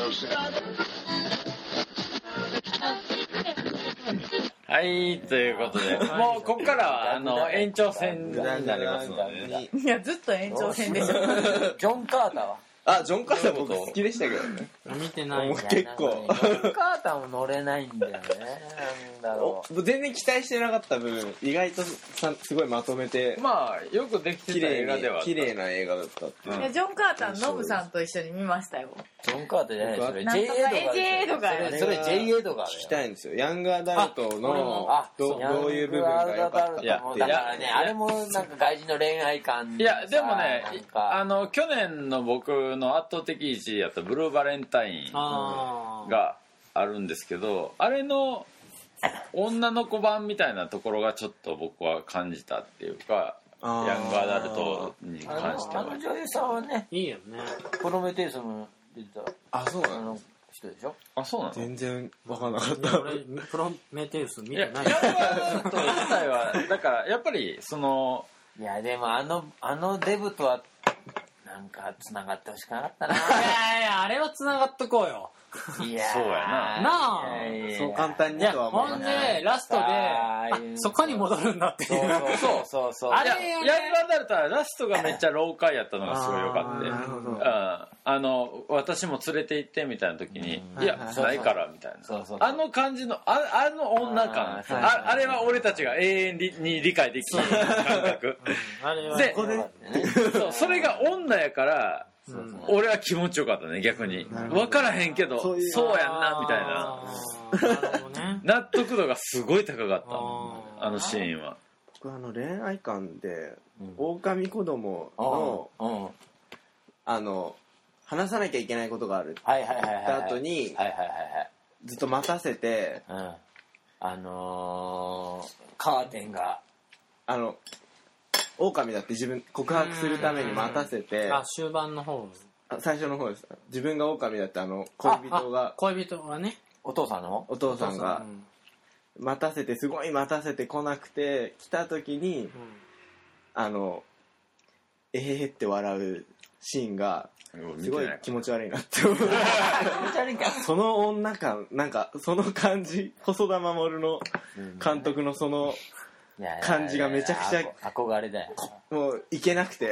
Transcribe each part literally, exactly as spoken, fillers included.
はい、ということで、もうここからはあの延長戦になりますので、ね、 いやずっと延長戦でしょ。 ジョン・カーターはあ、ジョン・カーター僕好きでしたけどね。 見てない。 結構。 ジョン・カーターも乗れないんだよね。なんだろう。全然期待してなかった部分、意外とさすごいまとめて。 まあ、よくできてた映画ではあった。 綺麗な映画だったっていう。 いや、ジョン・カーター、ノブさんと一緒に見ましたよ。 ジョン・カーターじゃないそれ。 ジェイエー とか。 それ ジェイエー とか。 聞きたいんですよ。ヤングアダルトのどういう部分が良かったっていう。 だからね、あれもなんか外人の恋愛感。 いや、でもね、あの、去年の僕の圧倒的いちいやったブルーバレンタインがあるんですけど、あれの女の子版みたいなところがちょっと僕は感じたっていうか、ヤングアダルトに関しては。 あの女優さんはね、 いいよね。 プロメテウスも出てた。 あ、そうなの人でしょ。 あ、そうなの。 全然分かんなかった。 俺プロメテウス見てない。 ヤングアダルト自体はだからやっぱりそのいやでもあのあのデブとはなんか繋がってほしくなかったな。いやいやあれは繋がっとこうよ。 いやそうやな。 なあ。 そう簡単にとは思わない。 ほんでラストであそこに戻るんだっていう。 そうそうそう。 あれヤングアダルトはラストがめっちゃ老快やったのがすごい良かった。 なるほど。 あの私も連れて行ってみたいな時にいやないからみたいな。あの感じのああの女感。ああれは俺たちが永遠に理解できない感覚。でそうそれが女やから。そうそう俺は気持ちよかったね逆に分からへんけどそうやんなみたいな納得度がすごい高かったあのシーンは僕あの恋愛観で狼子供のあの話さなきゃいけないことがあるって言った後にずっと待たせてあのカーテンがあの狼だって自分告白するために待たせてあ終盤の方最初の方です自分が狼だってあの恋人が恋人がねお父さんのお父さんが待たせてすごい待たせて来なくて来た時に、うん、あのえへへって笑うシーンがすごい気持ち悪いなって思うその女感なんかその感じ細田守の監督のその感じがめちゃくちゃ憧れだよもういけなくて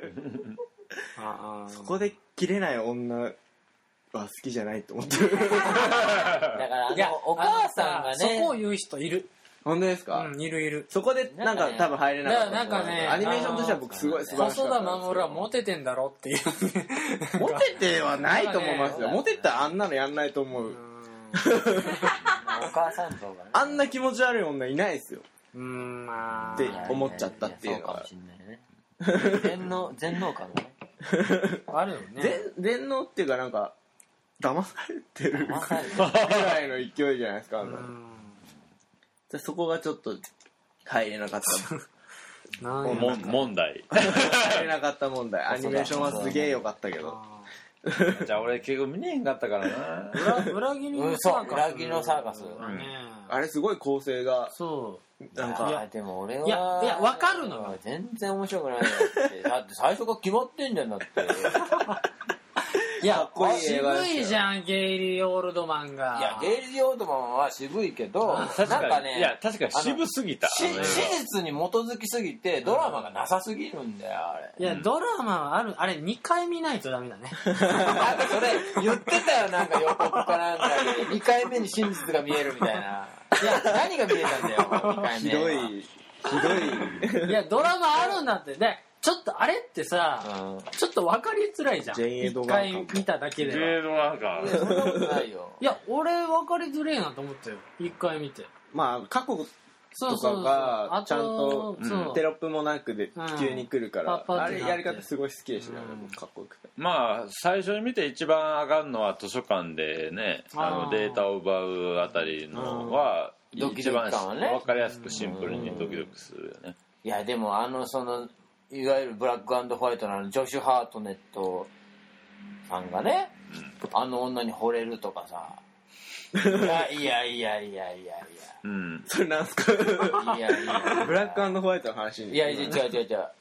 そこで切れない女は好きじゃないと思ってるだからあのお母さんがねそこを言う人いる本当ですか、 うん、いるいるそこでなんか多分入れなかったなんかねアニメーションとしては僕すごい素晴らしかった細田守はモテてんだろっていうモテてはないと思いますよモテたらあんなのやんないと思うお母さんとか、ね、 あんな気持ち悪い女いないですようーんまあって思っちゃったっていうのは全能全能感がねあるよね全能っていうかなんか騙されてるぐらいの勢いじゃないですかあんなそこがちょっと入れなかったも問題入れなかった問題アニメーションはすげえ良かったけどじゃあ俺結構見ねえんかったからな裏切りのサーカス裏切りのサーカスあれすごい構成がそうなんかいやでも俺はいやいや分かるのよ全然面白くないよってだって最初から決まってんじゃんだっていや渋いじゃんゲイリー・オールドマンがいやゲイリー・オールドマンは渋いけど確かになんかねいや確かに渋すぎた史実に基づきすぎてドラマがなさすぎるんだよあれいやドラマはあるあれにかい見ないとダメだねなんかそれ言ってたよなんか予告かなんかににかいめに真実が見えるみたいないや何が見えたんだよにかいめひどいひどいいやドラマあるんだってでちょっとあれってさ、うん、ちょっと分かりづらいじゃん一回見ただけではジェイドワーカーいやそんなことないよいや俺分かりづらいなと思ったよ一回見てまあ過去とかがちゃんとテロップもなくで急に来るから、うん、あれやり方すごい好きでしたね、うん、かっこよくてまあ最初に見て一番上がるのは図書館でねあのデータを奪うあたりのは一番分かりやすくシンプルにドキドキするよねいやでもあのそのいわゆるブラック&ホワイトのジョシュ・ハートネットさんがね、うん、あの女に惚れるとかさいやいやいやいやいやいや、 うん、それなんすかいやいやブラック&ホワイトの話にいやいや違う違う違う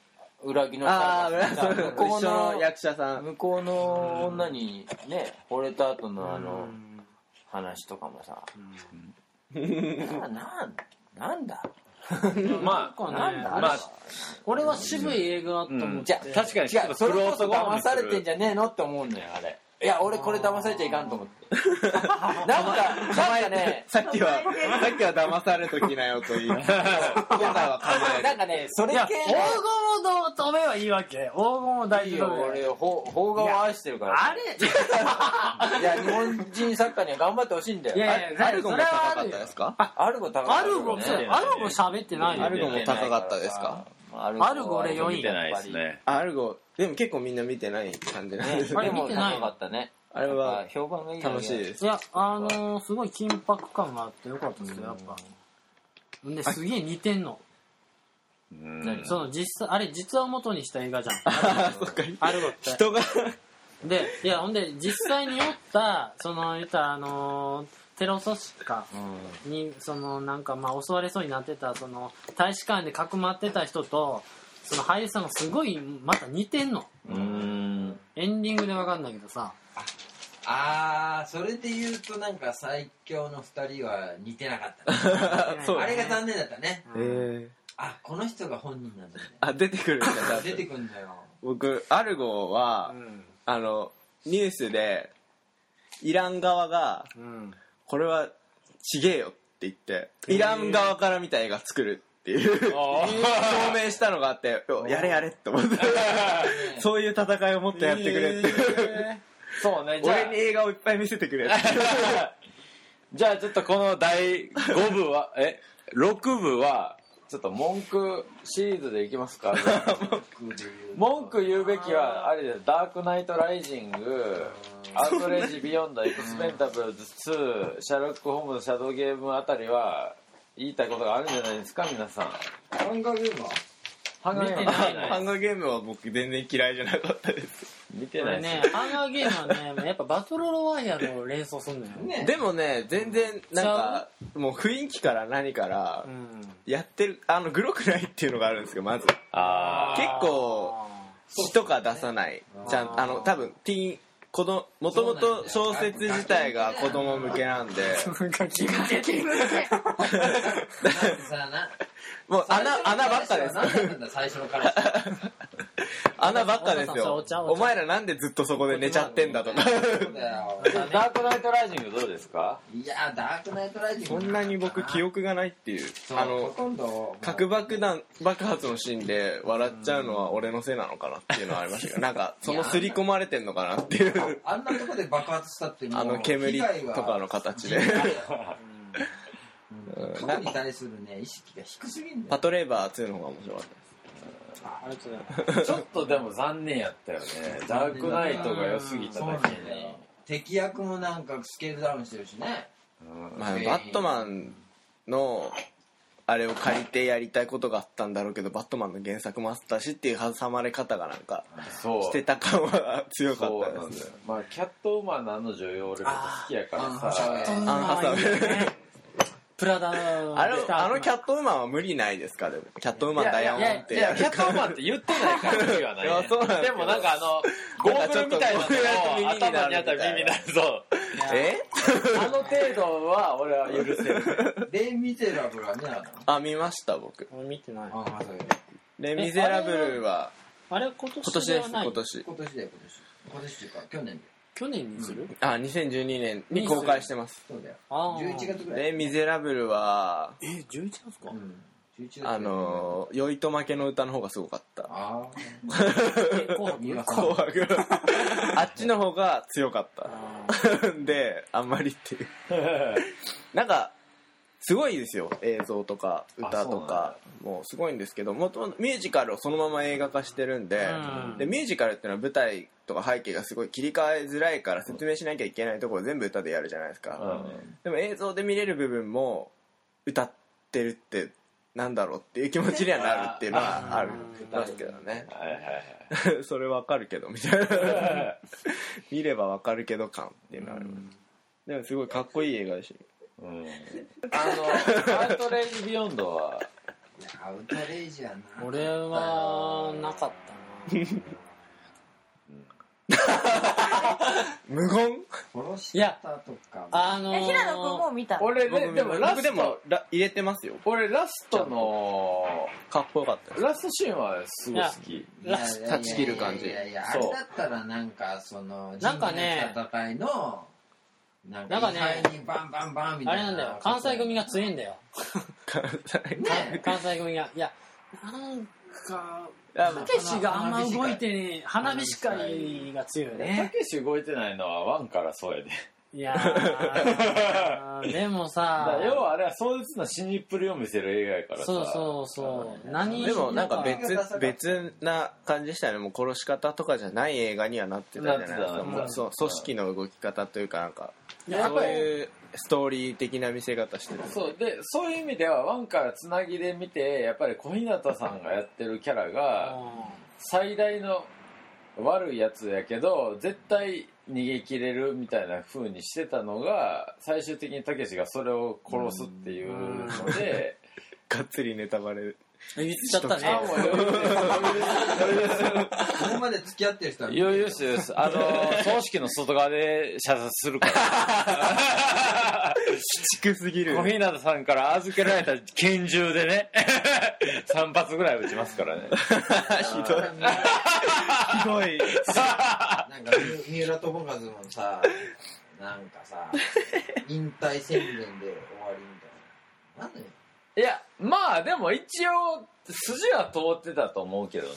裏木のああ向こう一緒のの役者さん向こうの女にね惚れた後のあの話とかもさななんなんだまあなんだまあ俺は渋い映画だと思って、 じゃあ確かに違うそれこそクロート騙されてんじゃねえのって思うんだよあれいや俺これ騙されちゃいかんと思ってなんかなんかねさっきはさっきは騙されときなよと言い今回は構えるなんかねそれいや系黄金を止めはいいわけ黄金を大いい丈夫よ俺邦画を愛してるからあれいや日本人作家には頑張ってほしいんだよいやいやアルゴも高かったですかアルゴ高かったアルゴそうアルゴ喋ってないよアルゴも高かったですかアアルゴ俺よんい見てないですねアルゴでも結構みんな見てない感じなんですあれでも見てない高かったねあれは評判がいい楽しいですいやあのー、すごい緊迫感があってよかったですよやっぱですげえ似てんのうんその実際あれ実話を元にした映画じゃんそっかアルゴって人がでいやほんで実際におったその言ったらあのーテロ組織かにそのなんかまあ襲われそうになってたその大使館でかくまってた人とその俳優さんがすごいまた似てんのうんエンディングで分かんないけどさあーそれで言うとなんか最強のふたりは似てなかったねそうあれが残念だったねえーあこの人が本人なんだねあ出てくるんだ出てくんだよ僕アルゴはうんあのニュースでイラン側がうんこれはちげえよって言ってイラン側から見た映画作るっていう証明したのがあってやれやれって思ってそういう戦いをもっとやってくれってそうねじゃあ俺に映画をいっぱい見せてくれってじゃあちょっとこのだいごぶはえろくぶはちょっと文句シリーズでいきますか文句言うべきはあれですダークナイトライジングアウトレイジビヨンドエクスペンタブルズツーシャーロック・ホームズシャドウゲームあたりは言いたいことがあるんじゃないですか皆さんハンガーゲームはハンガーゲーム見てないねハンガーゲームは僕全然嫌いじゃなかったです見てこれないですねハンガーゲームはねやっぱバトルロワイヤルを連想するのよねでもね全然なんかもう雰囲気から何からうんやってるあのグロくないっていうのがあるんですけどまずあ結構血とか出さないちゃんあの多分ティーン子供もともと小説自体が子供向けなんでなんか気が出てるだってさなもう穴穴ばっかです何だったんだ最初の彼氏穴ばっかですよお茶お茶お前らなんでずっとそこで寝ちゃってんだとかそうだよダークナイトライジングどうですかいやダークナイトライジングそんなに僕記憶がないっていうあほのとんど核爆弾爆発のシーンで笑っちゃうのは俺のせいなのかなっていうのはありましたけどなんかその刷り込まれてんのかなっていうあんなとこで爆発したってもうあの煙とかの形で過去に対するね意識が低すぎんだパよトレーバーツーの方が面白かったですありがとうございますちょっとでも残念やったよねダークナイトが良すぎたそうなんだけにだよね敵役もなんかスケールダウンしてるしねまあ、バットマンのあれを借りてやりたいことがあったんだろうけどバットマンの原作もあったしっていう挟まれ方がなんかそうしてた感は強かそうったですなんだよまあキャットウーマンのあの女優俺も好きやからさアン・ハサウェイプラダあのあのキャットウーマンは無理ないですかでもキャットウーマンダイヤモンっていやいやキャットウーマンって言ってないから無理はない、 いやそうなんですでけどもなんかあのゴーグルみたいなのを頭にあったら耳になるそうえあの程度は俺は許せるレイ・ミゼラブルは見なかったのあ見ました僕俺見てないああそうレ・ミゼラブルはあれ今年今年ですではない今年今年だよ今年今年っていうか去年去年にする、 あにせんじゅうにねんに公開してますそうだよあーじゅういちがつぐらいレ・ミゼラブルはえじゅういちがつか、 うんじゅういちがつあの「酔いと負けの歌」の方がすごかったあえ紅白見ます紅白あっちの方が強かったあであんまりっていうなんかすごいですよ映像とか歌とかもうすごいんですけどもともとミュージカルをそのまま映画化してるんでうんでミュージカルっていうのは舞台とか背景がすごい切り替えづらいから説明しなきゃいけないところ全部歌でやるじゃないですか、でも映像で見れる部分も歌ってるってなんだろうっていう気持ちにはなるっていうのはあるますけどねはいはいはいそれわかるけどみたいな見ればわかるけど感っていうのはありますでもすごいかっこいい映画でしたうんあのアウトレイジビヨンドはアウトレイジはな俺はなかったな無言殺し方とかあのー、 え平野君も見たの？ 俺ねでもラス僕でもトラ入れてますよ。 俺ラストのかっこよかったです。 ラストシーンはすごい好き。 いやいやいやいや断ち切る感じいやいやあそうれだったらなんかそのなんかね人間の戦いのなんかなんかね位牌にバンバンバンみたいなあれなんだよ関西組が強いんだよね関西組がいやなんかあたけしがあんま動いてね花火司会が強いよたねけし動いてないのはワンからそうやで。 いやーでもださから要はあれは壮絶な死にっぷりを見せる映画やからさ。 そうそうそう何でもなんか別別な感じでしたよね。もう殺し方とかじゃない映画にはなってたじゃないですか。 なってたもうそう組織の動き方というかなんかいややっぱりそういうストーリー的な見せ方してる。 そうでそういう意味ではワンからつなぎで見てやっぱり小日向さんがやってるキャラが最大の悪いやつやけど絶対逃げ切れるみたいな風にしてたのが最終的にたけしがそれを殺すっていうのでがっつりネタバレ言っちゃったねあもう余裕です余裕ですここまで付き合ってる人は余裕です余裕ですあの葬式の外側で射殺するから鬼畜すぎる。 小日向さんから預けられた拳銃でねさん発ぐらい撃ちますからねひどい。ひどい。 なんか三浦友和もさなんかさ引退宣言で終わりみたいななんでいやまあでも一応筋は通ってたと思うけどね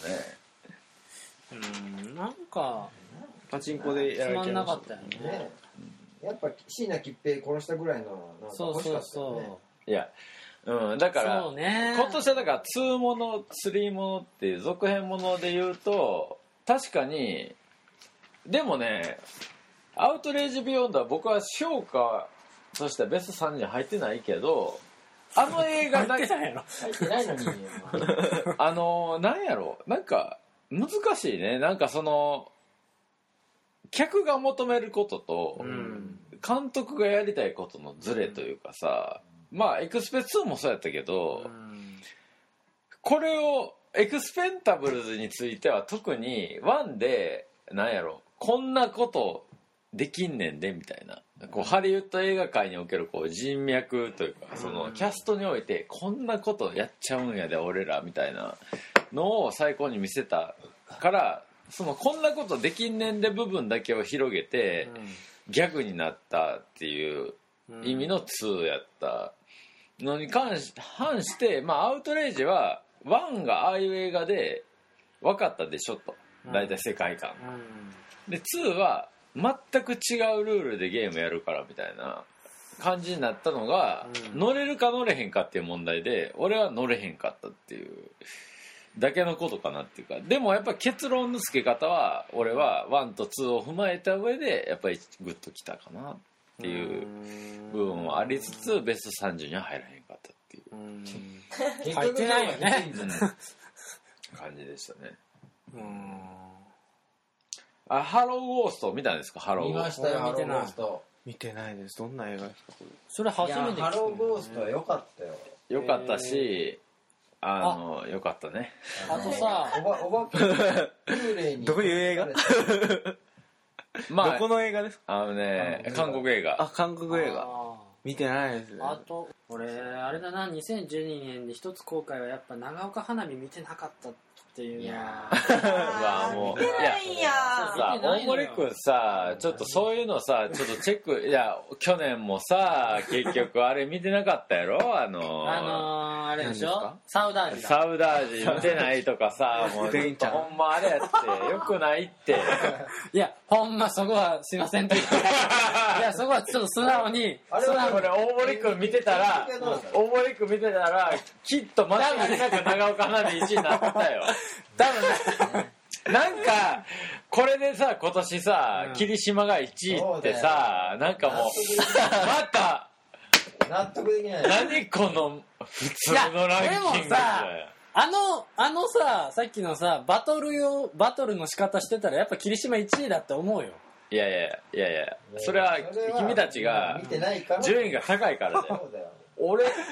うんなんかパチンコでやつまんられちゃいましなかったよねねやっぱ椎名桔平殺したぐらいのなんかそう欲しかそうったよねそいやうんだかうらそうね今年はだからにものさんものっていう続編もので言うと確かにでもねアウトレイジビヨンドは僕は評価としてはベストさんじゅうに入ってないけどあの映画だけ入ってないやろ入ってないのにあのなんやろなんか難しいねなんかその客が求めることと、 うん監督がやりたいことのズレというかさ、まあエクスペツーもそうやったけど、 うんこれをエクスペンタブルズについては特にワンでなんやろこんなことできんねんでみたいなこうハリウッド映画界におけるこう人脈というかそのキャストにおいてこんなことやっちゃうんやで俺らみたいなのを最高に見せたからそのこんなことできんねんで部分だけを広げてギャグになったっていう意味のにやったのに関し反してまあアウトレイジはワンがああいう映画で分かったでしょと大体世界観でには全く違うルールでゲームやるからみたいな感じになったのが、うん、乗れるか乗れへんかっていう問題で俺は乗れへんかったっていうだけのことかなっていうかでもやっぱ結論の付け方は俺はワンとツーを踏まえた上でやっぱりグッときたかなっていう部分もありつつベストさんじゅうには入らへんかったっていう入ってないよね感じでしたねうんあハローゴースト見たんですかハローゴースト見ましたよハローゴースト見てないです。どんな映画ですかこれ。 それ初めて聞いたハローゴーストは良かったよよかったしあのよかったねあとさおばおば幽霊にどういう映画まあどこの映画ですか。 あのね韓国映画あ、韓国映画あ見てないですね。 あと俺あれだなにせんじゅうにねんで一つ後悔はやっぱ長岡花火見てなかったっていういやわもう見てないんやさ大森君さちょっとそういうのさちょっとチェックいや去年もさ結局あれ見てなかったやろあのあのー、あれでしょ何ですかサウダージだサウダージ見てないとかさもうデンちゃんほんまあれやってよくないっていやほんまそこはすいませんって言っていやそこはちょっと素直にあれは素直にこれ大森君見てたら大森君見てたらきっと間違いなく長岡花火いちいになったよ多分ねなんかこれでさ今年さ、うん、霧島がいちいってさなんかもうまた納得できない何この普通のランキングでもさあのあのささっきのさバトル用バトルの仕方してたらやっぱ霧島いちいだって思うよいやいやいやいやいやそれは君たちが順位が高いからだよ俺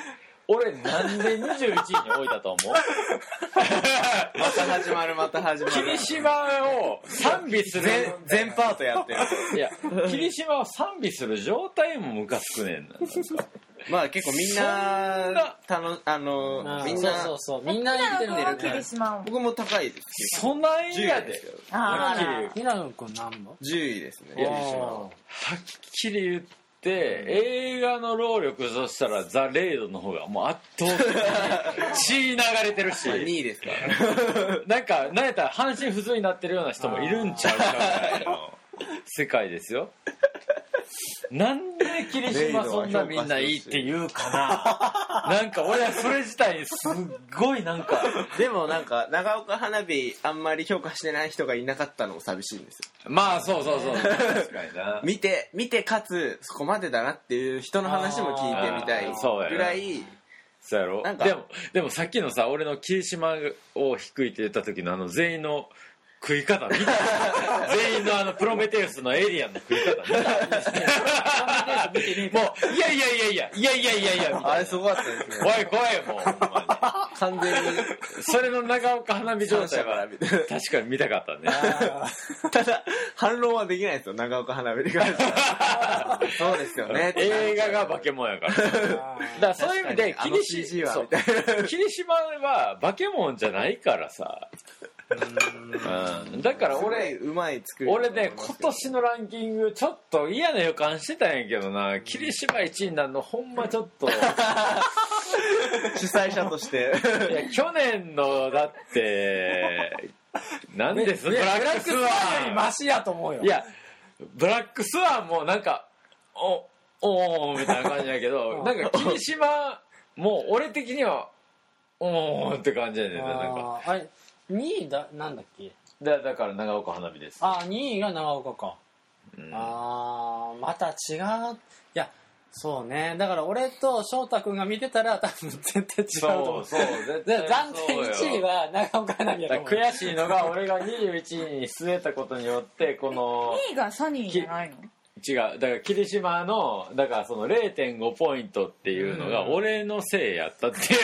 俺なんでにじゅういちいに置いたと思うまた始まるまた始まる霧島を賛美する全パートやってるいや霧島を賛美する状態もムカつくねんなまあ結構みんなたのあのあみんなそうそうそうみんな言ってるんだよ霧島を僕も高いですそないやであはっきり平野君何番じゅういですねいや霧島はっきり言って映画の労力としたらザ・レイドの方がもう圧倒的に血流れてるしにいですからなんかなんやったら半身不随になってるような人もいるんちゃうかぐらいの世界ですよなんで霧島そんなみんないいって言うかななんか俺はそれ自体にすっごいなんかでもなんか長岡花火あんまり評価してない人がいなかったのも寂しいんですよまあそうそうそう確かにな見て見てかつそこまでだなっていう人の話も聞いてみたいぐらいそうやろなんかでもでもさっきのさ俺の霧島を低いって言った時のあの全員の食い方見た全員のあのプロメテウスのエイリアンの食い方見たもういやいやいやいやいやいやいやいやあれすごかったですね怖い怖いもうほんま完全ににそれの長岡花火状態は確かに見たかったねただ反論はできないですよ長岡花火に関してはそうですよね映画が化け物やからだからそういう意味で霧島は霧島は化け物じゃないからさうん、だから俺うまい作り俺ね今年のランキングちょっと嫌な予感してたんやけどな霧島いちいになるのほんまちょっと主催者としていや去年のだってなんですブラックスワンマシやと思うよいやブラックスワンもなんかおおーみたいな感じやけどなんか霧島もう俺的にはおーって感じやねんねなんかあれにいだなんだっけだだから長岡花火ですあにいが長岡か、 うん、 あーまた違ういやそうねだから俺と翔太君が見てたら多分絶対違うと思うそうそう絶対暫定いちいは長岡花火やと思う悔しいのが俺がにじゅういちいに据えたことによってこのにいがサニーじゃないの違うだから霧島のだからその れいてんご ポイントっていうのが俺のせいやったっていう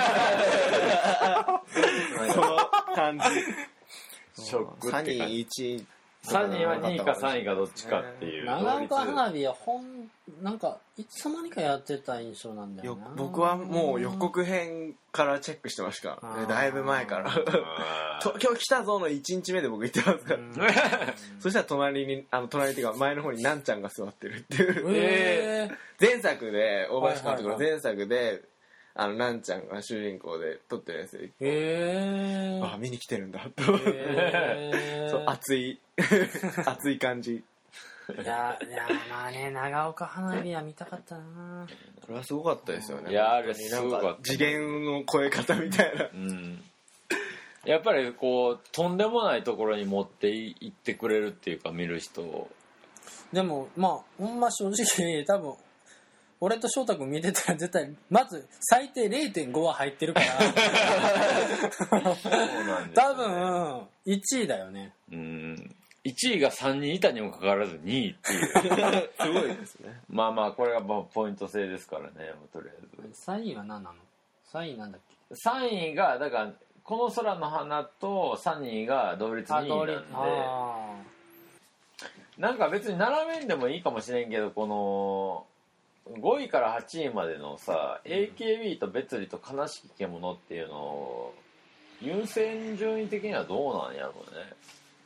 その感じショックサニって感じーいちいサニーはにいかさんいかどっちかっていう長岡花火はほんなんかいつの間にかやってた印象なんだよよな僕はもう予告編からチェックしてましたからねだいぶ前から東京来たぞのいちにちめで僕行ってますからそしたら隣にあの隣っていうか前の方になんちゃんが座ってるっていうえ前作で大林監督の前作であのなんちゃんが主人公で撮ってるんですよへえあ見に来てるんだとへそう熱い熱い感じいやいやまあね長岡花火は見たかったなこれはすごかったですよねいやあれすごかったなんか次元の超え方みたいなうんやっぱりこうとんでもないところに持っていってくれるっていうか見る人をでもまあほんま正直多分俺と翔太君見てたら絶対まず最低 れいてんご は入ってるからそうなんですよね多分いちいだよねうんいちいがさんにんいたにもかかわらずにいっていうすごいですねまあまあこれがまあポイント制ですからねとりあえずさんいは何なのさんいなんだっけさんいがだからこの空の花とさんいが同率にいなんでなんか別に並べんでもいいかもしれんけどこのごいからはちいまでのさ、うん、エーケービー と別離と悲しき獣っていうのを優先順位的にはどうなんやろうね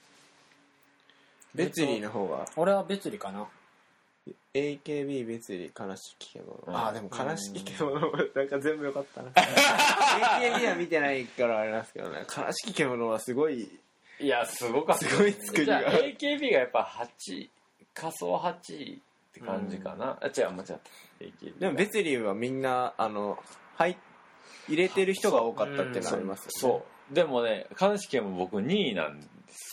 別離の方が俺は別離かなエーケービー 別離悲しき獣、うん、あでも悲しき獣なんか全部よかったなエーケービー は見てないからあれなんですけどね悲しき獣はすごいいやすごかったすごい作りがエーケービー がやっぱはち仮想はちって感じかな、うん、あ違う間違った エーケービーでも別離はみんなあの入入れてる人が多かったってのありますよねそう、そうでもね悲しき獣も僕にいなんです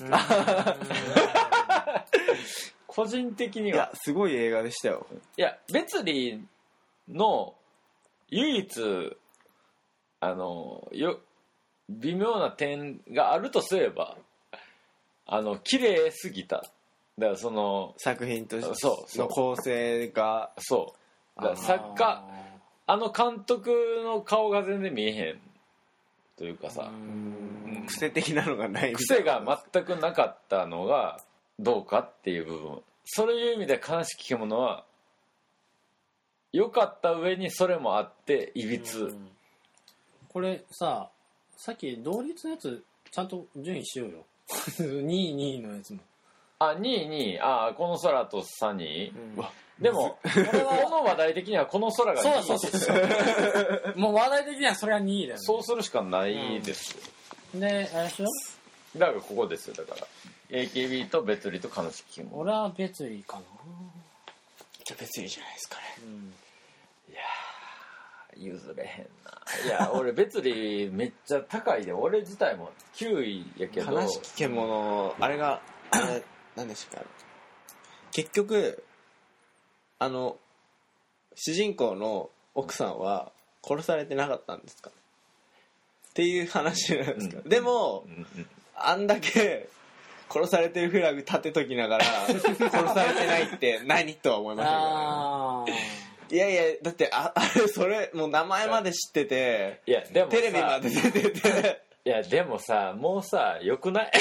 個人的にはいやすごい映画でしたよいや別離の唯一あのよ微妙な点があるとすればあの綺麗すぎただからその作品としてそうそうの構成がそうだから作家あの監督の顔が全然見えへんというかさ、 うん、癖的なのがないみたいな、 癖が全くなかったのがどうかっていう部分、そういう意味で悲しき獣は良かった上にそれもあっていびつ、うん、 これさ、さっき同率のやつちゃんと順位しようよにいにいのやつも、 あ、にいにい、あ、この空とサニー、うん、でもこの話題的にはこの空がにいそうそうそうもう話題的にはそれはにいだよね。 そうするしかないです、 うん、で、あれでしょ、 だからここですよ。だから エーケービー と別離と悲しき獣。 俺は別離かな。 じゃあ別離じゃないですかね、うん、 いや譲れへんな。いや俺別離めっちゃ高いで、俺自体もきゅういやけど、 悲しき獣あれがあれ何でしたか、結局あの主人公の奥さんは殺されてなかったんですかっていう話なんですか、うん、でも、うんうん、あんだけ殺されてるフラグ立てときながら殺されてないって何とは思いましたけど、ね、いやいやだってああれそれもう名前まで知ってて、 いやでもテレビまで出てていやでもさもうさよくない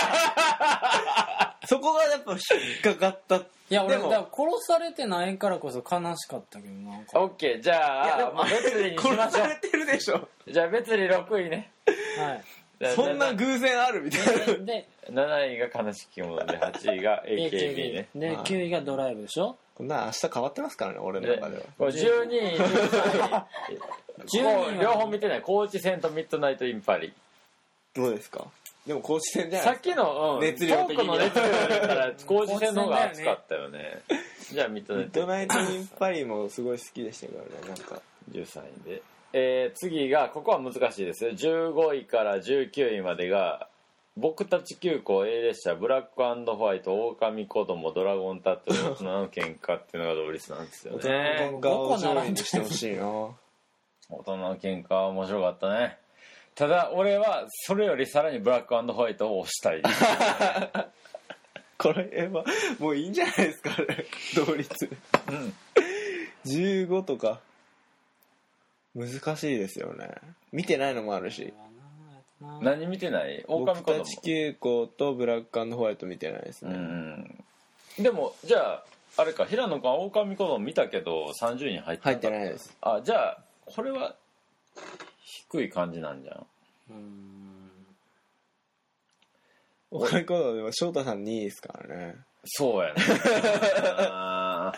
そこがやっぱ引っかかった。いや俺だから殺されてないからこそ悲しかったけどなんか。 オッケー、じゃあまあ別離にしましょう。 殺されてるでしょ。 じゃあ別離ろくいね。 はい。 そんな偶然あるみたいな。 でなないが悲しきものではちいが エーケービー ね。 できゅういがドライブでしょ。 こんな明日変わってますからね俺の中では。 これじゅうにいじゅうにい両方見てない。高知戦とミッドナイトインパリ。 どうですか。でも高知戦じゃないですか。さっきの、うん、熱量的にトークの熱量だったら高知戦の方が熱かったよね。じゃあミッドナイト。 ミッドナイトインパリもすごい好きでしたからね。なんかじゅうさんいで、えー、次がここは難しいですよ。じゅうごいからじゅうきゅういまでが僕たち急行 A 列車ブラック&ホワイト狼子供ドラゴンタトゥー大人の喧嘩っていうのが同率なんですよね。 大人の喧嘩を上位にしてほしいな。 大人の喧嘩は面白かったね。ただ俺はそれよりさらにブラック&ホワイトを推したいこれはもういいんじゃないですかね同率、うん、じゅうごとか難しいですよね。見てないのもあるし。 何見てない？ 狼子供僕たち急行とブラック&ホワイト見てないですね。うん、 でもじゃああれか平野君は狼子供見たけどさんじゅういに入ってなかった。 入ってないです。 あ、じゃあこれは低い感じなんじゃん。うーん。 狼子供でも翔太さんにいですからね。 そうやね。あ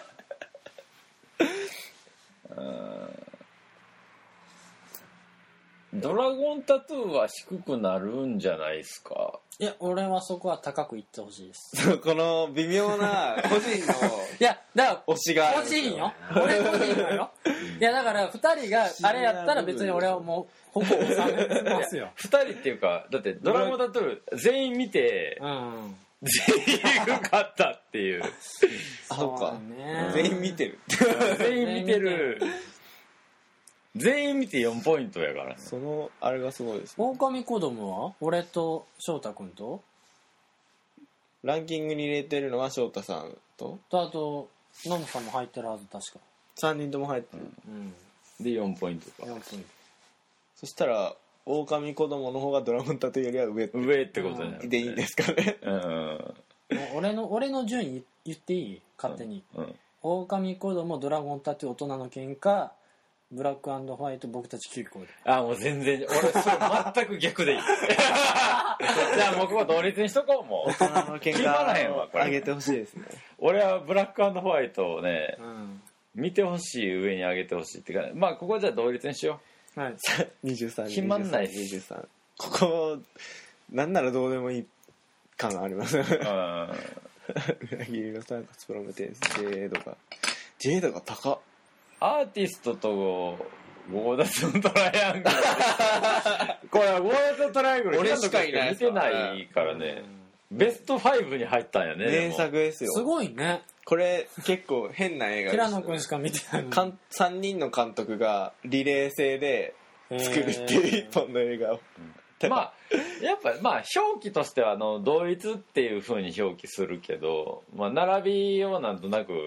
ドラゴンタトゥーは低くなるんじゃないですか。 いや俺はそこは高くいってほしいです。 この微妙な個人のいやだから推しが個人よ。俺個人よよ。いやだからふたりがあれやったら別に俺はもうほぼ収めますよ。 ふたりっていうかだってドラゴンタトゥー全員見て、うん、全員が勝ったっていう。 あ、そっか。全員見てる。 全員見てる。全員見てよんポイントやからね。 そのあれがすごいですね。 狼子供は俺と翔太君とランキングに入れてるのは翔太さんととあとノムさんも入ってるはず確か。 さんにんとも入ってる、 うん、でよんポイントか。よんポイント。 そしたら狼子供の方がドラゴンタトゥーよりは上上ってことになる、 でいいんですかね。うん 。俺の俺の順位言っていい？勝手に。うんうん、狼子供ドラゴンタトゥー大人の喧嘩ブラック&ホワイト僕たち急行で。 あ、もう全然俺それ全く逆でいい。じゃあ僕は同率にしとこう。もう大人の喧嘩を上げてほしいですね。 俺はブラック&ホワイトをね、うん、見てほしい上に上げてほしいっていうか、まあここじゃあ同率にしよう。はい。 にじゅうさん決まんないにじゅうさん。ここなんならどうでもいい感ありますね。裏切りのサーカスプロメテウス J とか J とか高っ。 アーティストとゴーダスのトライアングルこれはゴーダスのトライアングル俺しかいない見てないからね、うん、ベストファイブに入ったんやね。 名作ですよ。 すごいね。 これ結構変な映画です。 平野君しか見てないのにさんにんの監督がリレー制で作るっていう一本の映画を、 うん、まあやっぱまあ表記としてはあの同一っていう風に表記するけど、まあ、並びをなんとなく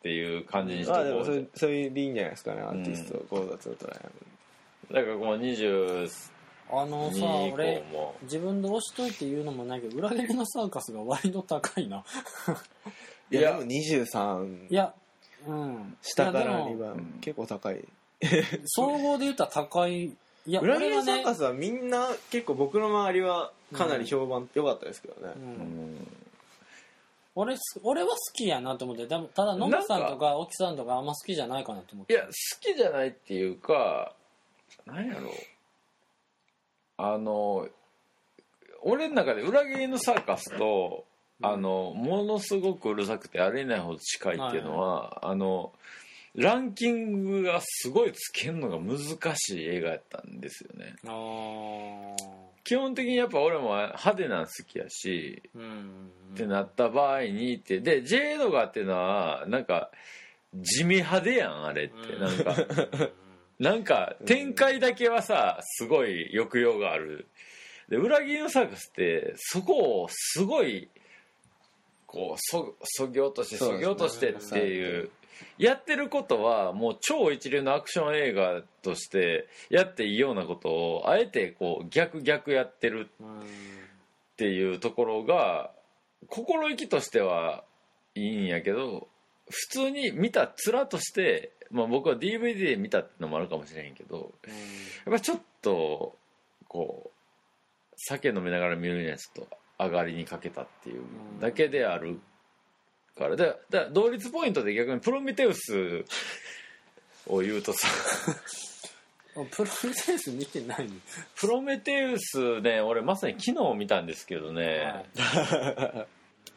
っていう感じにしてまあでもそれそれでいいんじゃないですかね、アーティスト、うん、ゴーダツのトライアンだからこうにじゅうあのさ俺自分で押しといて言うのもないけど裏切りのサーカスが割と高いないやでもにじゅうさんいやうん下からにばん結構高い総合で言ったら高いいや裏切りのサーカスはみんな結構僕の周りはかなり評判良かったですけどね、うんうん、 俺, 俺は好きやなと思ってでもただノブさんとか沖さんとかあんま好きじゃないかなと思っていや好きじゃないっていうか何やろうあの俺の中で裏切りのサーカスと、うん、あのものすごくうるさくてありえないほど近いっていうのは、はいはい、あのランキングがすごいつけるのが難しい映画やったんですよね。あ基本的にやっぱ俺も派手なの好きやし、うんうん、ってなった場合にってでジェイ・エドガーっていうのはなんか地味派手やんあれって、うん、なんかなんか展開だけはさすごい抑揚があるで裏切りのサーカスってそこをすごいこうそそぎ落としてそぎ落としてっていうやってることはもう超一流のアクション映画としてやっていいようなことをあえてこう逆逆やってるっていうところが心意気としてはいいんやけど普通に見た面として、まあ、僕は ディーブイディー で見たってのもあるかもしれへんけどやっぱちょっとこう酒飲みながら見るにはちょっと上がりにかけたっていうだけであるからだだ同率ポイントで逆にプロメテウスを言うとさプロメテウス見てないのプロメテウスね俺まさに昨日見たんですけどね、はい、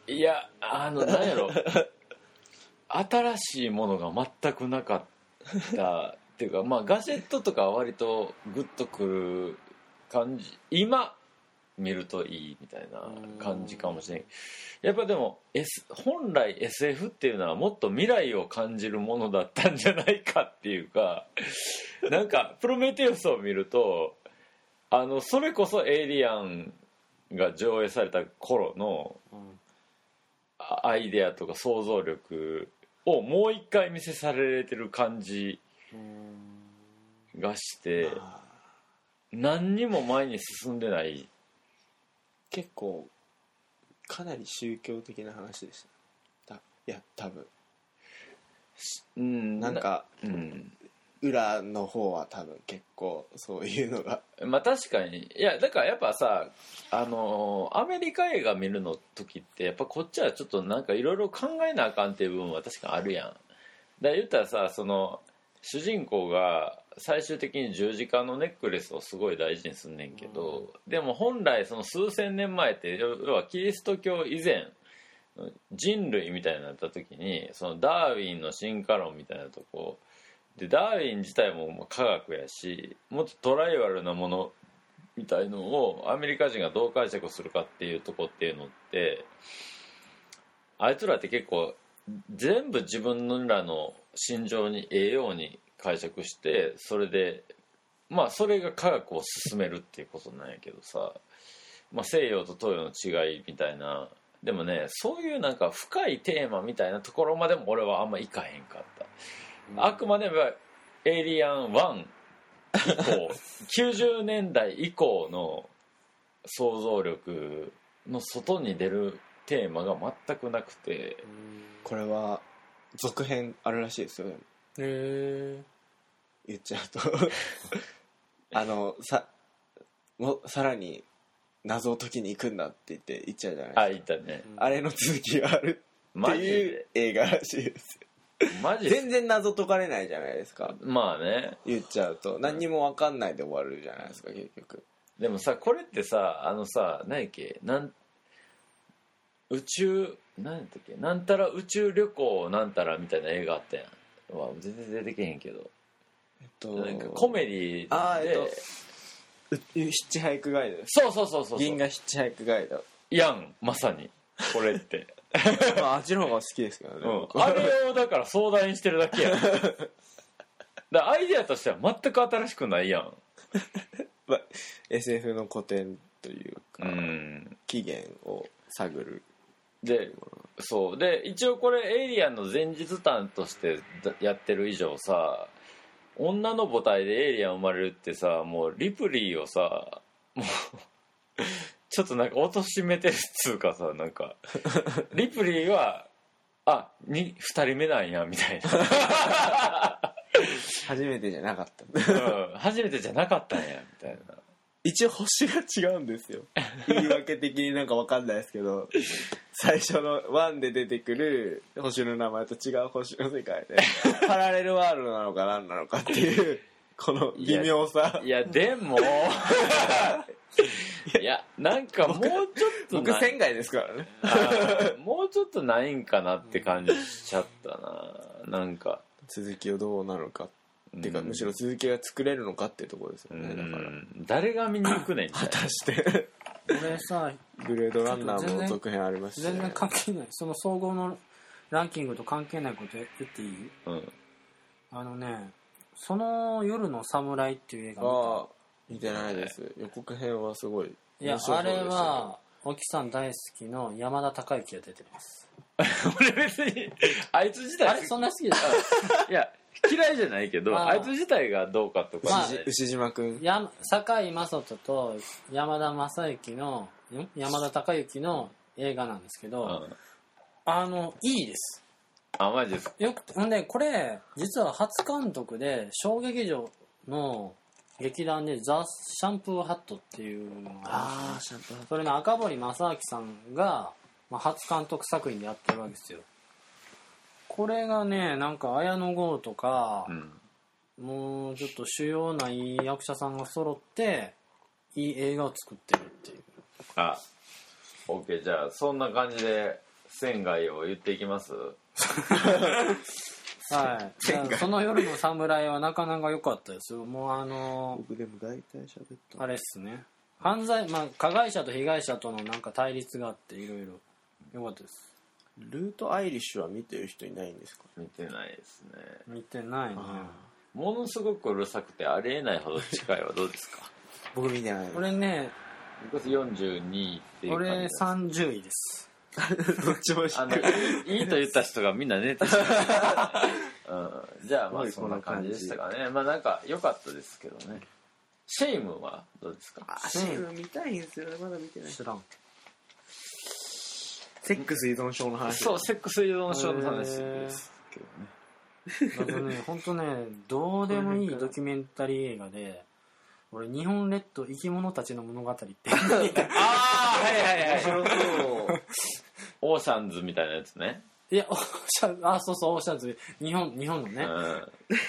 いやあの何やろ新しいものが全くなかったっていうかまあガジェットとかは割とグッとくる感じ今見るといいみたいな感じかもしれないやっぱでも、S、本来 エスエフ っていうのはもっと未来を感じるものだったんじゃないかっていうかなんかプロメテウスを見るとあのそれこそエイリアンが上映された頃のアイデアとか想像力をもう一回見せされてる感じがして何にも前に進んでない結構かなり宗教的な話でしたいや多分うんなんか、うん、裏の方は多分結構そういうのがまあ確かにいやだからやっぱさあのアメリカ映画見るの時ってやっぱこっちはちょっとなんかいろいろ考えなあかんっていう部分は確かあるやんだから言ったらさその主人公が最終的に十字架のネックレスをすごい大事にすんねんけど、うん、でも本来その数千年前って要はキリスト教以前人類みたいになった時にそのダーウィンの進化論みたいなとこでダーウィン自体も科学やしもっとトライバルなものみたいのをアメリカ人がどう解釈するかっていうとこっていうのってあいつらって結構全部自分らの心情にええように解釈してそれでまあそれが科学を進めるっていうことなんやけどさ、まあ、西洋と東洋の違いみたいなでもねそういうなんか深いテーマみたいなところまでも俺はあんまいかへんかった、うん、あくまでもエイリアンワン以降きゅうじゅうねんだい以降の想像力の外に出るテーマが全くなくてこれは続編あるらしいですよねへえ言っちゃうとあのさもさらに謎を解きに行くんだって言って言っちゃうじゃないですかあ言ったねあれの続きがあるっていう映画らしいですマジ全然謎解かれないじゃないですかまあね言っちゃうと何にも分かんないで終わるじゃないですか結局でもさこれってさあのさ何やっけなん宇宙何やったっけなんたら宇宙旅行なんたらみたいな映画あったやんわ全然出てけへんけどえっとなんかコメディであー、えっと、ヒッチハイクガイドそうそうそうそう銀河ヒッチハイクガイドやんまさにこれってまああっちの方が好きですけどね、 うん、あれをだから壮大にしてるだけやんだからアイデアとしては全く新しくないやん、 まあ、エスエフ の古典というか、うん、起源を探るでそうで一応これエイリアンの前日譚としてやってる以上さ、女の母体でエイリアン生まれるってさ、もうリプリーをさもうちょっとなんか貶としめてるっつうかさ、なんかリプリーはあにふたりめなんやみたいな初めてじゃなかった、 うん、初めてじゃなかったんやみたいな。 一応星が違うんですよ言い訳的になんか分かんないですけど最初のワンで出てくる星の名前と違う星の世界でパラレルワールドなのか何なのかっていうこの微妙さ。 いや、いやでもいやなんかもうちょっと僕仙外ですからねもうちょっとないんかなって感じしちゃったな。なんか続きをどうなのかっていうか、むしろ続きが作れるのかっていうところですよね。だから誰が見に行くねん果たして俺さグレードランナーも続編ありますし、ね、 全然関係ない、その総合のランキングと関係ないこと言っていい？ うん、 あのね、その夜の侍っていう映画見た？ ああ見てないです。予告編はすごいいやあれは沖さん大好きの山田孝之が出てます俺別にあいつ自体あれそんな好きですか？ いや嫌いじゃないけど あ, あいつ自体がどうかとか、 まあ、 牛島くんや堺雅人と山田正幸の山田孝之の映画なんですけど、うん、あのいいです。 あマジですか？ よくほんでこれ実は初監督で小劇場の劇団でザ・シャンプーハットっていうのがあシャンプーハットそれの赤堀正明さんが、まあ、初監督作品でやってるわけですよ。これがねなんか綾野剛とか、うん、もうちょっと主要ないい役者さんが揃っていい映画を作ってるっていう。 あ OK じゃあそんな感じで仙外を言っていきますはい、その夜の侍はなかなか良かったですよ。もうあの僕でも大体喋ったあれっすね、犯罪、まあ、加害者と被害者とのなんか対立があっていろいろ良かったです。 ルートアイリッシュは見てる人いないんですか？ 見てないですね。 見てないね。 ものすごくうるさくてありえないほど近いはどうですか？ 僕見てない。 俺ねよんじゅうにいっていう感じ。 俺さんじゅういです。 どっちもあのいいと言った人がみんな寝てしまう、うん、じゃあまあそんな感じでしたかね。まあなんか良かったですけどね。シェイムはどうですか？ あシェイム見たいんですよ。まだ見てない。 知らん。 セックス依存症の話。 そうセックス依存症の話ですけどね。 なんかね本当ねどうでもいいドキュメンタリー映画で俺日本列島生き物たちの物語ってああはいはいはいオーシャンズみたいなやつね。 いやオーシャンあそうそうオーシャンズ日本日本のね、うん、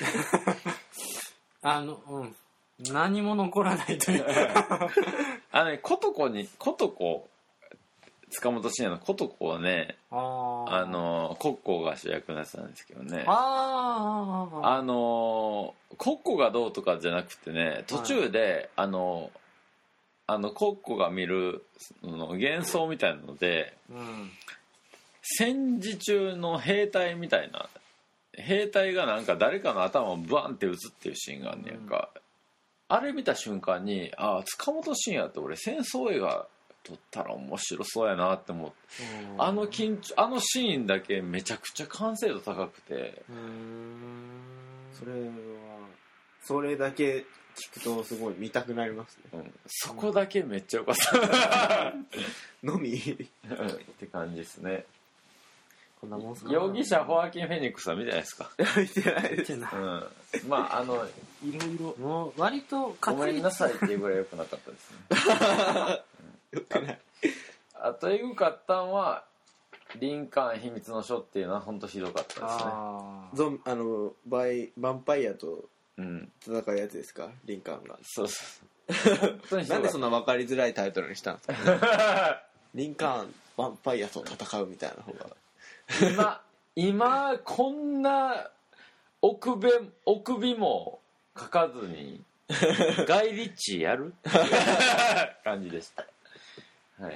あのうん何も残らないというあのねコトコにコトコ塚本慎也のコトコはねああのコッコが主役のやつなんですけどね。 あああのコッコがどうとかじゃなくてね途中で、はい、あのあのコッコが見るの幻想みたいなので、うん、戦時中の兵隊みたいな兵隊がなんか誰かの頭をバンって撃つっていうシーンがあんねやんか、うん、あれ見た瞬間にあ塚本慎也って俺戦争映画撮ったら面白そうやなって思って、うん、あの緊張あのシーンだけめちゃくちゃ完成度高くて、うーんそれはそれだけ聞くとすごい見たくなりますね、 うん、そこだけめっちゃよかったのみって感じですね。 こんなもんすか。 容疑者ホアキン・フェニックスは見てないですか？ 見てないです、うん、 まああのいろいろもう割とごめんなさいっていうぐらい良くなかったですねよくない。 あとエグかったんはリンカーン秘密の書っていうのは本当ひどかったですね。 あゾンあのバイヴァンパイアと戦うやつですか、うん、リンカーンが。 そうそうなんでそんな分かりづらいタイトルにしたんですかリンカーンヴァンパイアと戦うみたいな方が今今こんな奥べ奥びも書かずにガイ・リッチーやる感じでした。はい、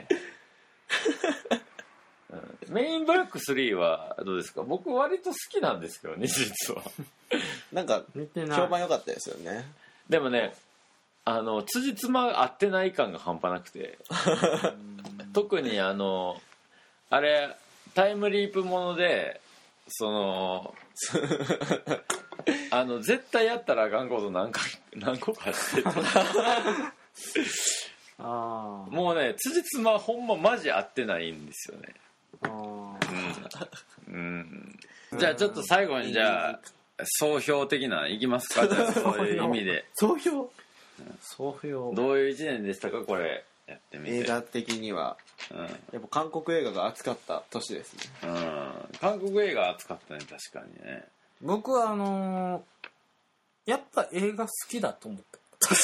うん、メインブラックスリーはどうですか？僕割と好きなんですけどね実はなんか評判良かったですよね。 でもねあの辻褄合ってない感が半端なくて特にあのあれタイムリープものでそのあの絶対やったらあかんこと何か何個かしてたあもうね辻褄ほんまマジ合ってないんですよね。 あうん、うん、じゃあちょっと最後にじゃあ総評的ないきますか。じゃあそういう意味で総評総評どういう一年でしたかこれやってみて。 映画的には、うん、やっぱ韓国映画が熱かった年ですね。 うん、韓国映画熱かったね確かにね。 僕はあのー、やっぱ映画好きだと思った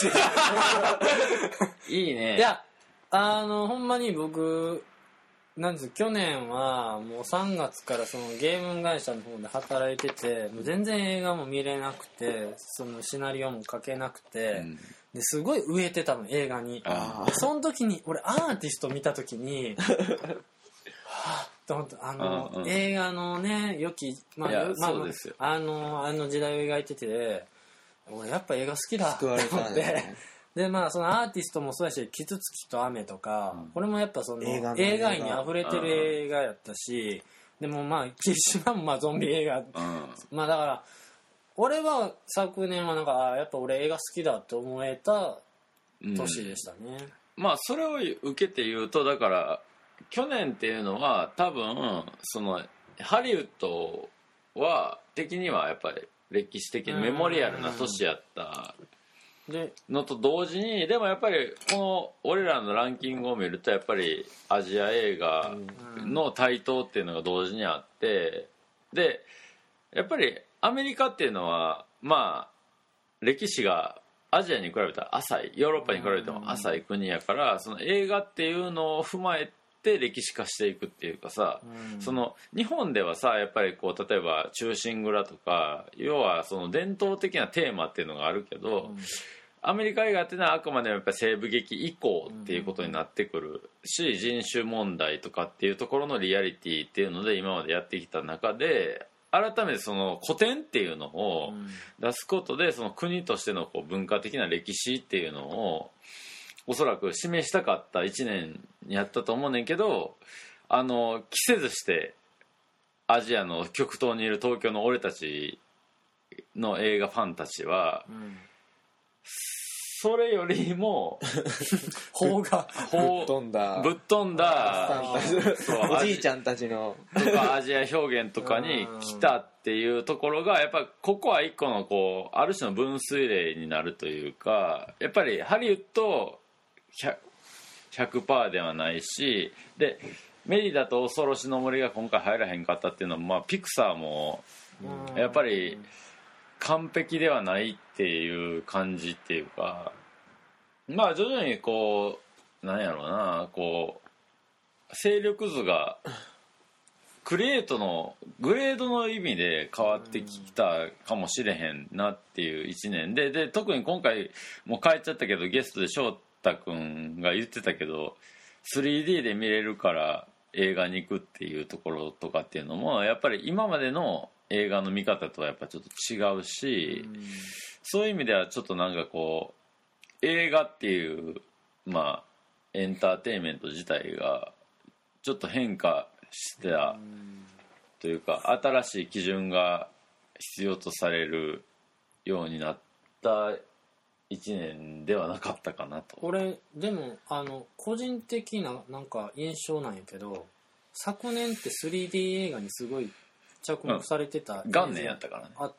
いいね。 いやあのほんまに僕なんです去年はもうさんがつからそのゲーム会社の方で働いててもう全然映画も見れなくてそのシナリオも書けなくて、うん、ですごい飢えてたの映画に。でその時に俺アーティスト見た時にはぁと思ったあの、うんうん、映画のね良き、まあまあ、あのあの時代を描いてて俺やっぱ映画好きだと思って、ね、でまあそのアーティストもそうだしキツツキと雨とか、うん、これもやっぱその映画の映画愛に溢れてる映画やったし、でもまあ霧島もまあゾンビ映画、うん、まあだから俺は昨年はなんかやっぱ俺映画好きだと思えた年でしたね、 うん、まあそれを受けて言うとだから去年っていうのは多分そのハリウッドは的にはやっぱり歴史的にメモリアルな年やったのと同時にでもやっぱりこの俺らのランキングを見るとやっぱりアジア映画の台頭っていうのが同時にあってでやっぱりアメリカっていうのはまあ歴史がアジアに比べたら浅いヨーロッパに比べても浅い国やからその映画っていうのを踏まえて歴史化していくっていうかさ、うん、その日本ではさやっぱりこう例えば忠臣蔵とか要はその伝統的なテーマっていうのがあるけど、うん、アメリカ映画っていうのはあくまでもやっぱり西部劇以降っていうことになってくるし、人種問題とかっていうところのリアリティっていうので今までやってきた中で改めてその古典っていうのを出すことでその国としてのこう文化的な歴史っていうのをおそらく示したかったいちねんやったと思うねんけどあの着せずしてアジアの極東にいる東京の俺たちの映画ファンたちは、うん、それよりも邦画ぶっ飛んだぶっ飛んだおじいちゃんたちのとかアジア表現とかに来たっていうところがやっぱここは一個のこうある種の分水嶺になるというかやっぱりハリウッドひゃくパーセント ではないしでメリダと恐ろしの森が今回入らへんかったっていうのは、まあ、ピクサーもやっぱり完璧ではないっていう感じっていうかまあ徐々にこうなんやろうなこう勢力図がクリエイトのグレードの意味で変わってきたかもしれへんなっていういちねんでで特に今回もう帰っちゃったけどゲストで翔太くんが言ってたけど スリーディー で見れるから映画に行くっていうところとかっていうのもやっぱり今までの映画の見方とはやっぱちょっと違うし、うん、そういう意味ではちょっとなんかこう映画っていうまあエンターテインメント自体がちょっと変化したというか新しい基準が必要とされるようになったいちねんではなかったかなと。 俺でもあの個人的ななんか印象なんやけど昨年って スリーディー 映画にすごい着目されてた、 うん、元年やったからねあって、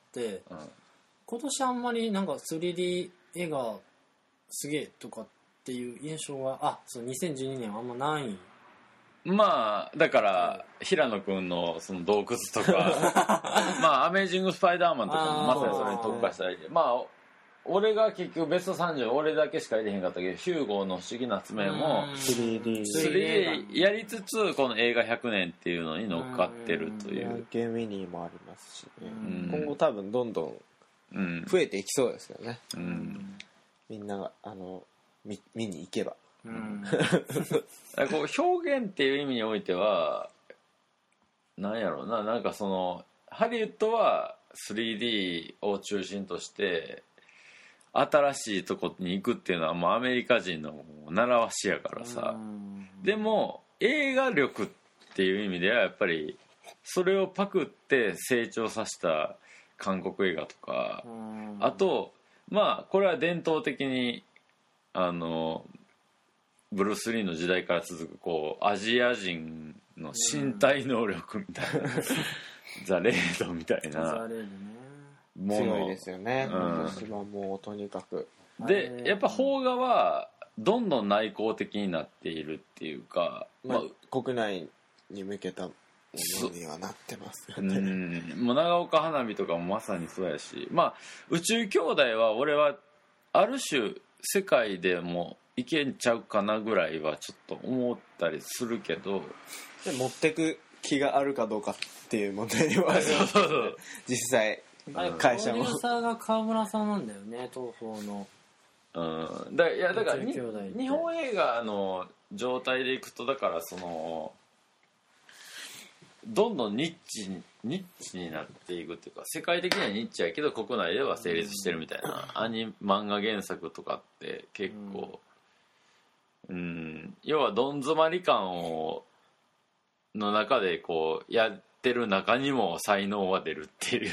うん、 今年あんまりなんか スリーディー 映画すげえとかっていう印象があそうにせんじゅうにねんはあんまないまあだから平野君のその洞窟とかまあアメージングスパイダーマンとかもまさにそれに特化したりまあ俺が結局ベストさんじゅう俺だけしか入れへんかったけどヒューゴーの不思議な爪もスリーディースリーディー やりつつこの映画ひゃくねんっていうのに乗っかってるというゲームミニもありますしね今後多分どんどん増えていきそうですよね、うん、みんながあの 見, 見に行けばうん、 こう表現っていう意味においてはなんやろうななんかそのハリウッドは スリーディー を中心として新しいとこに行くっていうのはもうアメリカ人の習わしやからさでも映画力っっていう意味ではやっぱりそれをパクって成長させた韓国映画とか、あとまあこれは伝統的にあのブルース・リーの時代から続くこうアジア人の身体能力みたいなザ・レードみたいなもの強いですよね、 うん、 今年はもうとにかくでやっぱ邦画はどんどん内向的になっているっていうか、 まあ、国内に向けたものにはなってますよね。 うん、もう長岡花火とかもまさにそうやし、まあ宇宙兄弟は俺はある種世界でもいけんちゃうかなぐらいはちょっと思ったりするけど、 で持ってく気があるかどうかっていう問題ではありますけど実際会社もプロデューサーが川村さんなんだよね、東宝の。 うん、だいやだから日本映画の状態でいくとだからそのどんどんニッチニッチになっていくっていうか、世界的にはニッチやけど国内では成立してるみたいなアニ漫画原作とかって結構、うん、うん要はどん詰まり感をの中でこうやってる中にも才能は出るっていう、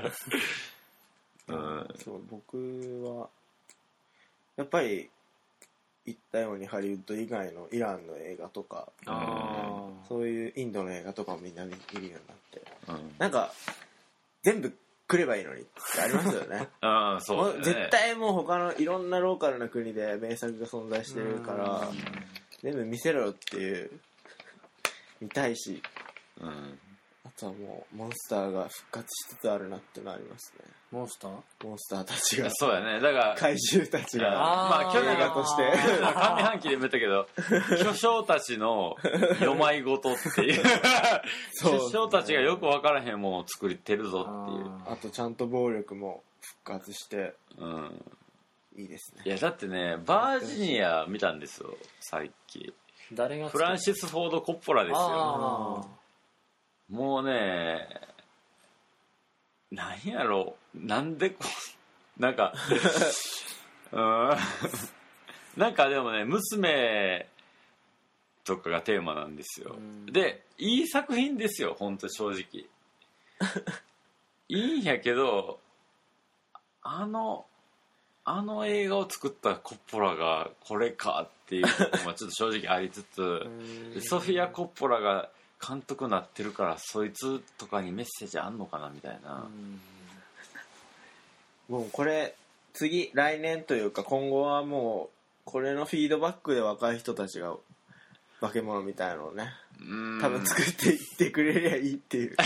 うん、 そう僕はやっぱり言ったようにハリウッド以外のイランの映画とか、あそういうインドの映画とかもみんな見るようになって、うん、なんか全部来ればいいのにってありますよね。 あそうだね、 絶対もう他のいろんなローカルな国で名作が存在してるから全部見せろよっていう見たいし、うん、あとはもうモンスターが復活しつつあるなってのありますね。 モンスターモンスターたちがそうやね、だから怪獣たちがまあ去年映画として上半期でも言ったけど巨匠たちの世まいごとっていう巨匠たちがよく分からへんものを作ってるぞっていう、 あとちゃんと暴力も復活して、 うん、 いいですね。 いやだってねバージニア見たんですよさっき。 誰がフランシス・フォード・コッポラですよ。もうねなんやろうなんでこうなんかうんなんかでもね娘とかがテーマなんですよ。でいい作品ですよ本当正直いいんやけどあのあの映画を作ったコッポラがこれかっていうのもちょっと正直ありつつソフィア・コッポラが監督なってるからそいつとかにメッセージあんのかなみたいな。 もうこれ次来年というか今後はもうこれのフィードバックで若い人たちが化け物みたいのをね多分作っていってくれりゃいいっていう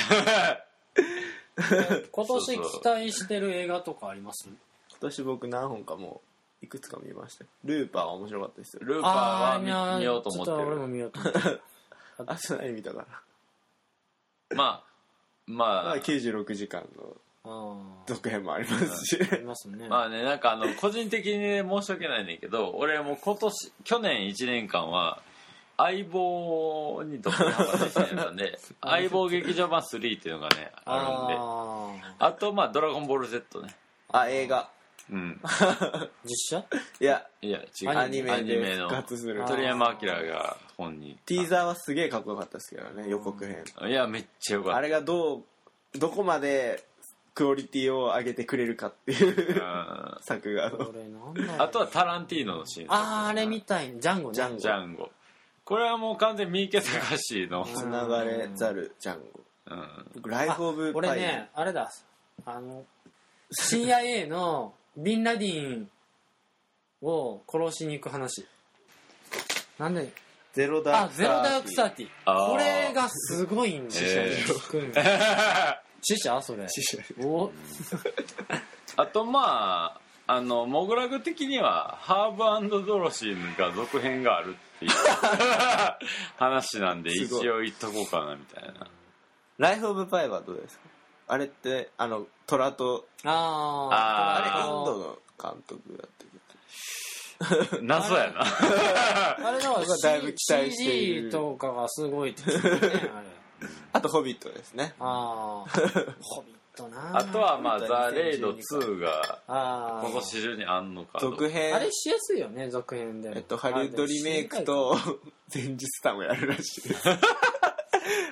今年期待してる映画とかあります？ 今年僕何本かもういくつか見ました。ルーパーは面白かったですよ。 ルーパーは 見, 見ようと思ってる。 ちょっと俺も見ようと思ってるあと何見たかな。 まあまあきゅうじゅうろくじかんの続編もありますし、 ありますね。 まあねなんかあの個人的に、ね、申し訳ないねんけど俺もう今年去年いちねんかんは相棒にどっぷりハマってきてたんで相棒劇場版スリーっていうのがねあるんで、 あ, あとまあドラゴンボール Z ね。 あ映画うん実写いやいや違うアニメで復活する鳥山明が本にティーザーはすげえかっこよかったですけどね予告編。 いやめっちゃよかった。 あれがどうどこまでクオリティを上げてくれるかっていう作画のあとはタランティーノのシーン。 あああれみたいにジャンゴね。 ジャンゴジャンゴこれはもう完全三池崇のつながれざるジャンゴ、うん、ライフオブパイ。 俺ねあれだあの シーアイエー のビンラディンを殺しに行く話なんでゼロダークあゼロダークサーティーこれがすごいんですよ、えー、死者それ死者おあとまああのモグラグ的にはハーブ&ドロシーが続編があるっていう話なんで一応言っとこうかなみたいな。 ライフオブパイはどうですか？あれってあのトラとあああれインドの監督だったけど謎やなあれだからだいぶ期待しているシージー とかがすごいって聞いてねあれあとホビットですね。 ああホビットな。 あとはまあザ・レイドツーが今年中にあんのか続編あれしやすいよね続編で。 えっとハリウッドリメイクと前日談をやるらしいです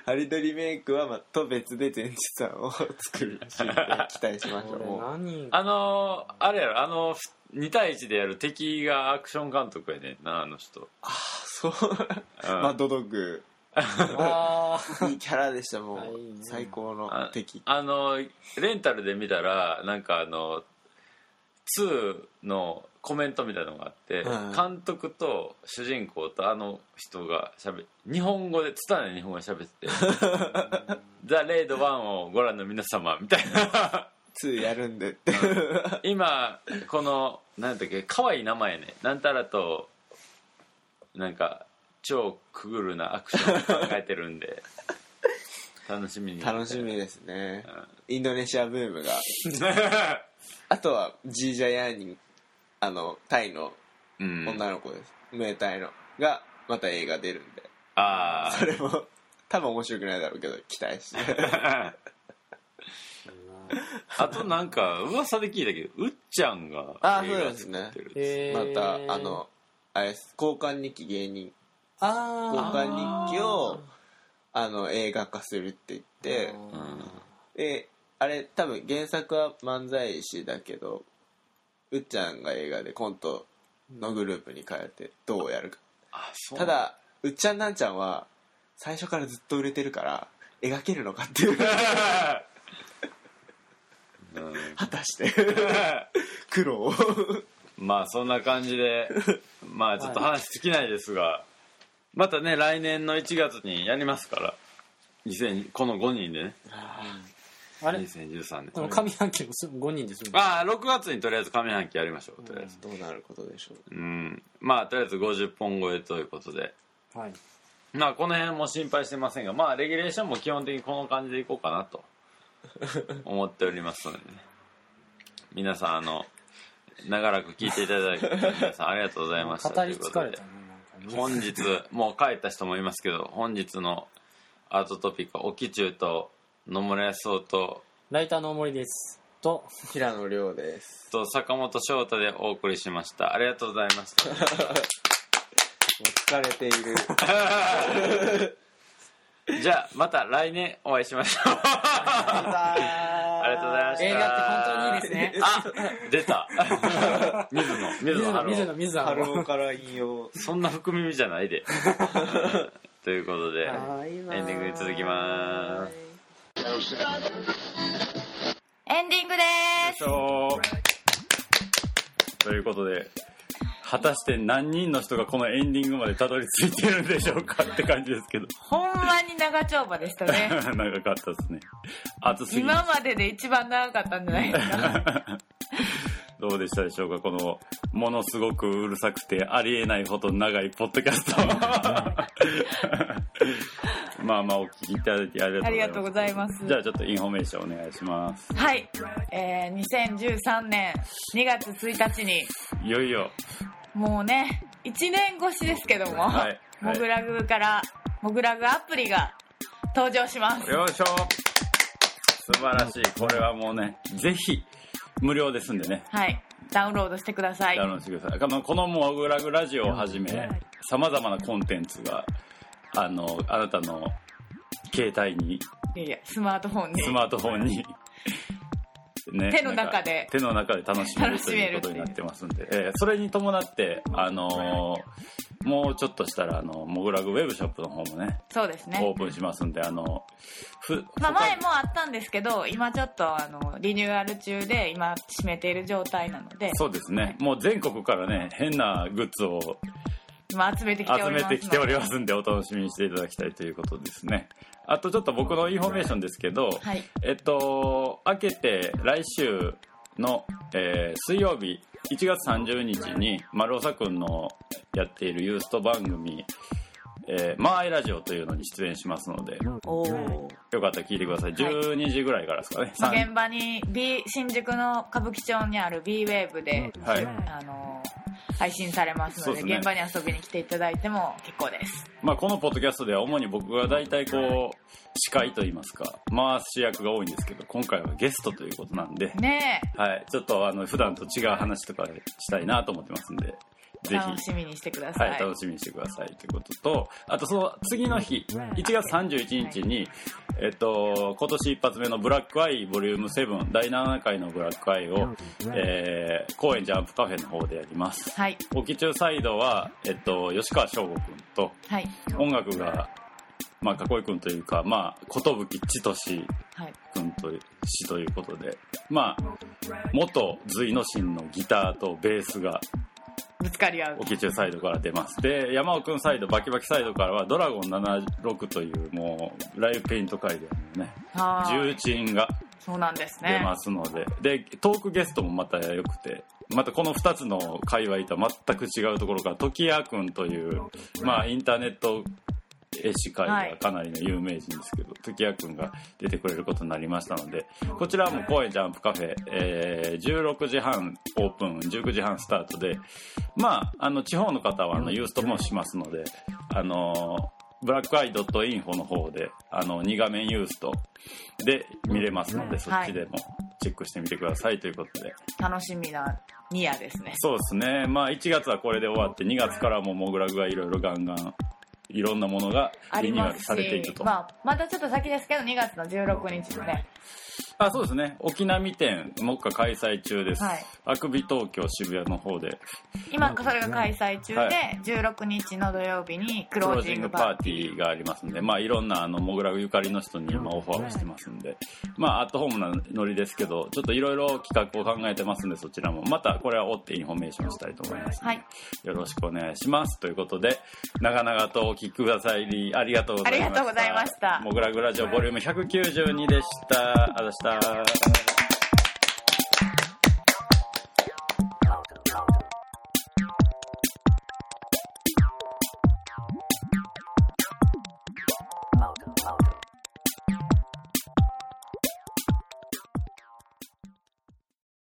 ハリドリメイクは、まあ、と別で前日さんを作るシーンで期待しましょう。もう何あのー、あれやろ、あのに対いちでやる敵がアクション監督やねんな、あの人。 あそう、 うんマッドドッグあいいキャラでしたもう、 あいいね最高のあ敵。 あのレンタルで見たらなんかあのにのコメントみたいなのがあって、 うん監督と主人公とあの人がしゃべ日本語で拙い日本語で喋ってて「ザ・レイドワンをご覧の皆様」みたいなにやるんでって今この何だっけ可愛い名前ね、なんたらとなんか超クールなアクションを考えてるんで楽しみに楽しみですね、 うんインドネシアブームがあとはジージャヤーニン、あのタイのうん女の子です、ムエタイのがまた映画出るんで、 あそれも多分面白くないだろうけど期待してああとなんか噂で聞いたけどうっちゃんがあ映画そうですね作ってるへーまたあのあれです交換日記芸人あ交換日記をあの映画化するって言って、 うんであれ多分原作は漫才師だけどうっちゃんが映画でコントのグループに変えてどうやるか。 あそうただうっちゃんなんちゃんは最初からずっと売れてるから描けるのかっていううん果たして苦労をまあそんな感じでまあちょっと話尽きないですが、またね来年のいちがつにやりますからにせんこのごにんでねあれにせんじゅうさんねんこの上半期もごにんでするのああろくがつにとりあえず上半期やりましょうとりあえず、 どうなることでしょう。 うんまあとりあえずごじゅっぽん超えということで、 はいまあこの辺も心配してませんが、まあレギュレーションも基本的にこの感じでいこうかなと思っておりますのでね、皆さんあの長らく聞いていただいて皆さんありがとうございました語り疲れたねというなんかねことで本日もう帰った人もいますけど、本日のアートトピックは沖中と野村康夫とライターの大森ですと平野亮ですと坂本翔太でお送りしました。ありがとうございましたもう疲れているじゃあまた来年お会いしましょうありがとうございました。 映画って本当にいいですねあ出た水野水水野野春夫水野水野春尾から引用そんな福耳じゃないでということでエバイバインディングに続きます。 エンディングでよいしょということで果たして何人の人がこのエンディングまでたどり着いているんでしょうかって感じですけどす。ほんまに長丁場でしたね。 長かったですね。暑すぎ今までで一番長かったんじゃないですか。 どうでしたでしょうか、このものすごくうるさくてありえないほど長いポッドキャストまあまあお聞きいただいてありありがとうございます。 がとうございます。 じゃあちょっとインフォメーションお願いします。 はい、えー、にせんじゅうさんねんにがつついたちにいよいよもうねいちねん越しですけども、 はいはいモグラグからモグラグアプリが登場します。 よいしょ素晴らしい。これはもうねぜひ無料ですんでね、 はい、ダウンロードしてください。 ダウンロードしてください。このこのモグラグラジオをはじめさまざまなコンテンツがあのあなたの携帯にいやいやスマートフォンにスマートフォンにね、 手の中でなんか手の中で楽しめるということになってますんで、えーそれに伴って、あのー、もうちょっとしたらあのモグラグウェブショップの方もねそうですね。 オープンしますんで、あのふまあ、前もあったんですけど今ちょっとあのリニューアル中で今閉めている状態なのでそうですね、もう全国からね変なグッズを今集めてきてお集りますのでめてきておりますんでお楽しみにしていただきたいということですね。あとちょっと僕のインフォメーションですけど、 はい、 えっと明けて来週の、えー水曜日いちがつさんじゅうにちに丸尾くんのやっているユースト番組えー、マーイラジオというのに出演しますので、 おお。 よかったら聞いてください。じゅうにじぐらいからですかね。 まあ現場に B 新宿の歌舞伎町にある B ウェーブで、 はい、 あの配信されますので、 そうですね、 現場に遊びに来ていただいても結構です。 まあこのポッドキャストでは主に僕が大体こう司会といいますか回す役が多いんですけど、今回はゲストということなんで、 ねはい、ちょっとあの普段と違う話とかしたいなと思ってますんで、 ぜひ楽しみにしてください。 はい、楽しみにしてくださいということと、あとその次の日いちがつさんじゅういちにちに、はい、えっと、今年一発目のブラックアイボリュームセブンだいななかいのブラックアイを、えー、高円ジャンプカフェの方でやります。はい、沖中サイドは、えっと、吉川翔吾君と、はい、音楽がまあ、かこい君というか、まあ、寿千歳君としということで、まあ、元隋の神のギターとベースがぶつかり合う沖中サイドから出ます。で、山尾君サイド、バキバキサイドからはドラゴンななじゅうろくというもうライブペイント会でね、重鎮がそうなんですね。 出ますので、でトークゲストもまた良くて、またこのふたつの界隈とは全く違うところから時矢君という、まあ、インターネット絵師界ではかなりの有名人ですけど、はい、時矢くんが出てくれることになりましたので、こちらも高円ジャンプカフェ、えー、じゅうろくじはんオープン、じゅうくじはんスタートで、まあ、あの地方の方はあのユーストもしますので、あのブラックアイドットインフォの方であのに画面ユーストで見れますので、そっちでもチェックしてみてくださいということで、 楽しみなに夜ですね。 そうですね。まあいちがつはこれで終わって、にがつからもモグラグがいろいろガンガンいろんなものがリニューアルされていくと。 まあ、またちょっと先ですけど、にがつのじゅうろくにちのね。 あ、そうですね。沖並店、目下開催中です。はい、あくび東京渋谷の方で。 今、それが開催中で、はい、じゅうろくにちの土曜日にクロージングパーティーがありますんで、まあ、いろんな、あの、モグラグゆかりの人に今オファーをしてますんで、まあ、アットホームなノリですけど、ちょっといろいろ企画を考えてますんで、そちらも、また、これは追ってインフォメーションしたいと思います、ね。はい。よろしくお願いします。ということで、長々とお聞きください。ありがとうございました。 ありがとうございました。 モグラグラジオボリュームひゃくきゅうじゅうにでした。ありがとうございました。